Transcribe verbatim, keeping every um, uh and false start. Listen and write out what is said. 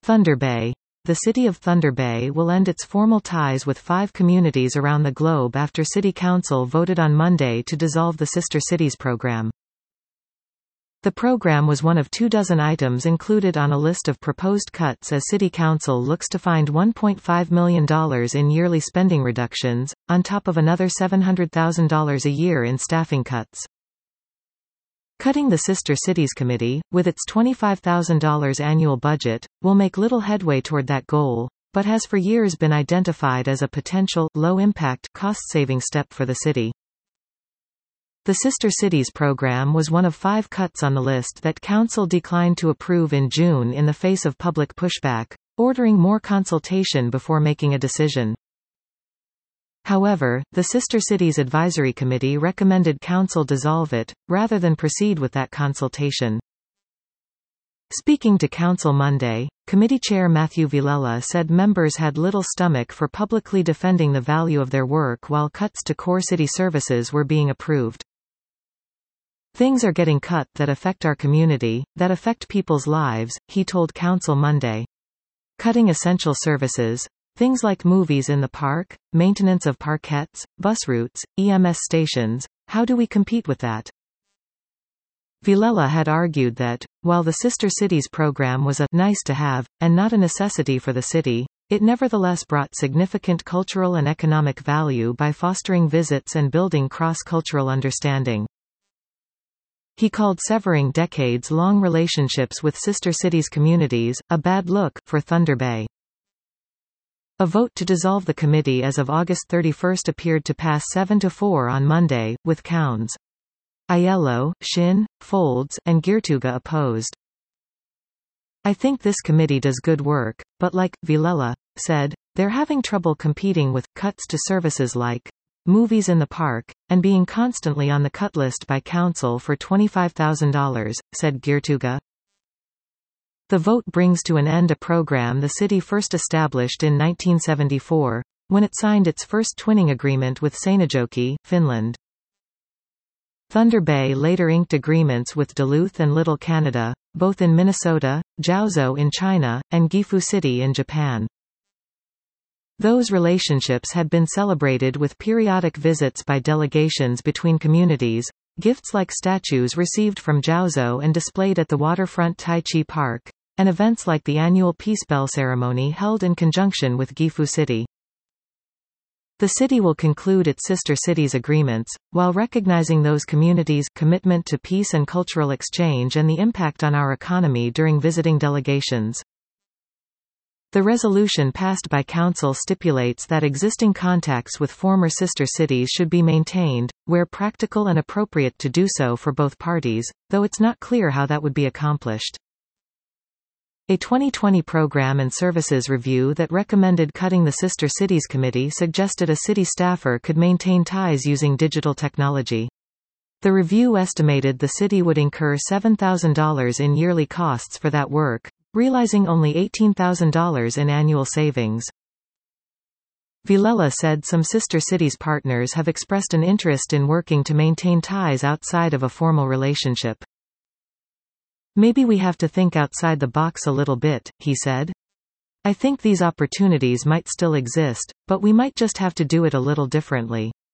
Thunder Bay. The city of Thunder Bay will end its formal ties with five communities around the globe after City Council voted on Monday to dissolve the Sister Cities program. The program was one of two dozen items included on a list of proposed cuts as City Council looks to find one point five million dollars in yearly spending reductions, on top of another seven hundred thousand dollars a year in staffing cuts. Cutting the Sister Cities Committee, with its twenty-five thousand dollars annual budget, will make little headway toward that goal, but has for years been identified as a potential, low-impact, cost-saving step for the city. The Sister Cities program was one of five cuts on the list that Council declined to approve in June in the face of public pushback, ordering more consultation before making a decision. However, the Sister Cities Advisory Committee recommended Council dissolve it, rather than proceed with that consultation. Speaking to Council Monday, Committee Chair Matthew Villela said members had little stomach for publicly defending the value of their work while cuts to core city services were being approved. Things are getting cut that affect our community, that affect people's lives, he told Council Monday. Cutting essential services, things like movies in the park, maintenance of parkettes, bus routes, E M S stations, how do we compete with that? Villela had argued that, while the Sister Cities program was a nice to have, and not a necessity for the city, it nevertheless brought significant cultural and economic value by fostering visits and building cross-cultural understanding. He called severing decades-long relationships with Sister Cities communities a bad look for Thunder Bay. A vote to dissolve the committee as of August thirty-first appeared to pass seven to four on Monday, with Counts, Aiello, Shin, Folds, and Girtuga opposed. I think this committee does good work, but like, Villela said, they're having trouble competing with cuts to services like movies in the park, and being constantly on the cut list by Council for twenty-five thousand dollars, said Girtuga. The vote brings to an end a program the city first established in nineteen seventy-four, when it signed its first twinning agreement with Seinäjoki, Finland. Thunder Bay later inked agreements with Duluth and Little Canada, both in Minnesota, Jiuzhou in China, and Gifu City in Japan. Those relationships had been celebrated with periodic visits by delegations between communities, gifts like statues received from Jiuzhou and displayed at the waterfront Tai Chi Park, and events like the annual Peace Bell ceremony held in conjunction with Gifu City. The city will conclude its Sister Cities agreements, while recognizing those communities' commitment to peace and cultural exchange and the impact on our economy during visiting delegations. The resolution passed by Council stipulates that existing contacts with former sister cities should be maintained, where practical and appropriate to do so for both parties, though it's not clear how that would be accomplished. A twenty twenty program and services review that recommended cutting the Sister Cities Committee suggested a city staffer could maintain ties using digital technology. The review estimated the city would incur seven thousand dollars in yearly costs for that work, realizing only eighteen thousand dollars in annual savings. Villela said some Sister Cities partners have expressed an interest in working to maintain ties outside of a formal relationship. Maybe we have to think outside the box a little bit, he said. I think these opportunities might still exist, but we might just have to do it a little differently.